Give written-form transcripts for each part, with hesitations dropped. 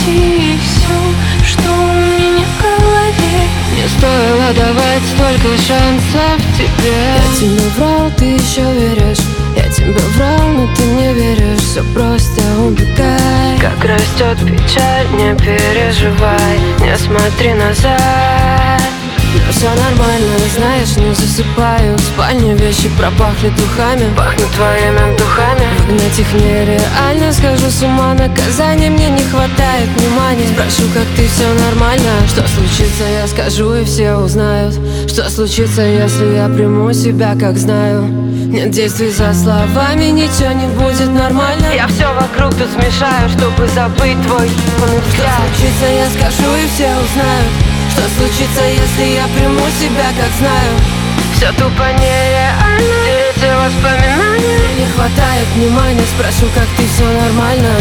И все, что у меня в голове. Не стоило давать столько шансов тебе. Я тебе врал, ты еще веришь. Я тебе врал, но ты не веришь. Все просто убегай. Как растет печаль, не переживай, не смотри назад. Но все нормально, знаешь, не засыпаю. В спальне вещи пропахли духами. Пахнут твоими духами. Выгнать их нереально, схожу с ума. Наказания мне не хватает внимания. Спрошу, как ты, все нормально. Что случится, я скажу, и все узнают. Что случится, если я приму себя, как знаю. Нет действий за словами, ничего не будет нормально. Я все вокруг тут смешаю, чтобы забыть твой взгляд. Что случится, я скажу, и все узнают. Что случится, если я приму себя, как знаю. Все тупо нереально, эти воспоминания. Не хватает внимания, спрошу, как ты, все нормально.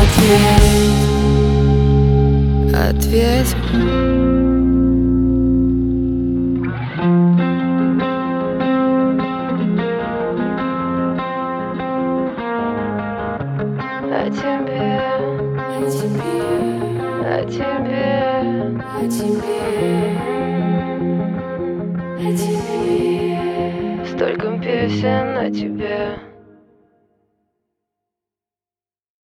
Ответь. О тебе, О тебе, о тебе, о тебе, о тебе. столько песен о тебе.